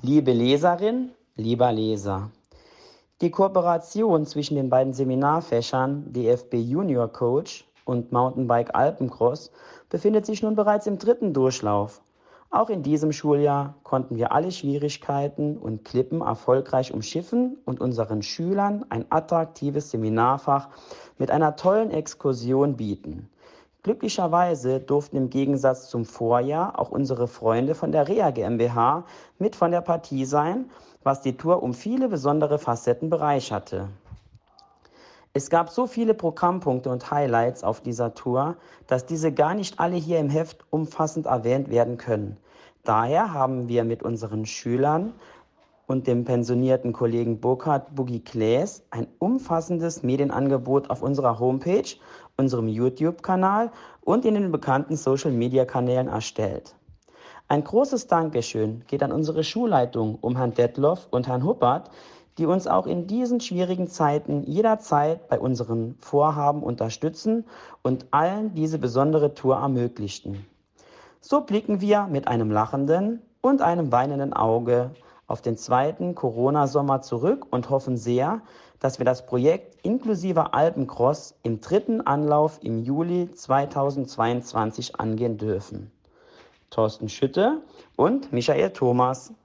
Liebe Leserin, lieber Leser, die Kooperation zwischen den beiden Seminarfächern DFB Junior Coach und Mountainbike Alpencross befindet sich nun bereits im 3. Durchlauf. Auch in diesem Schuljahr konnten wir alle Schwierigkeiten und Klippen erfolgreich umschiffen und unseren Schülern ein attraktives Seminarfach mit einer tollen Exkursion bieten. Glücklicherweise durften im Gegensatz zum Vorjahr auch unsere Freunde von der Rea GmbH mit von der Partie sein, was die Tour um viele besondere Facetten bereicherte. Es gab so viele Programmpunkte und Highlights auf dieser Tour, dass diese gar nicht alle hier im Heft umfassend erwähnt werden können. Daher haben wir mit unseren Schülern und dem pensionierten Kollegen Burkhard Boogie Klaes ein umfassendes Medienangebot auf unserer Homepage, unserem YouTube-Kanal und in den bekannten Social-Media-Kanälen erstellt. Ein großes Dankeschön geht an unsere Schulleitung um Herrn Detloff und Herrn Huppert, die uns auch in diesen schwierigen Zeiten jederzeit bei unseren Vorhaben unterstützen und allen diese besondere Tour ermöglichten. So blicken wir mit einem lachenden und einem weinenden Auge auf den 2. Corona-Sommer zurück und hoffen sehr, dass wir das Projekt inklusive Alpencross im 3. Anlauf im Juli 2022 angehen dürfen. Thorsten Schütte und Michael Thomas.